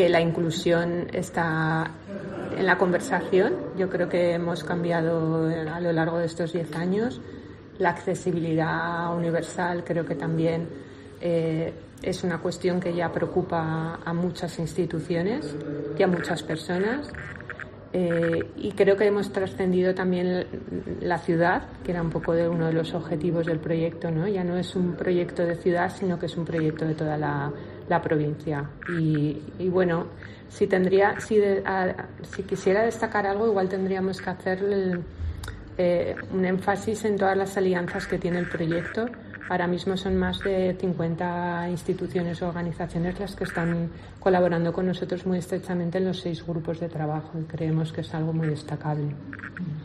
que la inclusión está en la conversación. Yo creo que hemos cambiado a lo largo de estos 10 años. La accesibilidad universal creo que también es una cuestión que ya preocupa a muchas instituciones y a muchas personas. Y creo que hemos trascendido también la ciudad, que era un poco uno de los objetivos del proyecto, ¿no? Ya no es un proyecto de ciudad, sino que es un proyecto de toda la provincia. Y bueno, si quisiera destacar algo, igual tendríamos que hacer un énfasis en todas las alianzas que tiene el proyecto. Ahora mismo son más de 50 instituciones o organizaciones las que están colaborando con nosotros muy estrechamente en los 6 grupos de trabajo, y creemos que es algo muy destacable.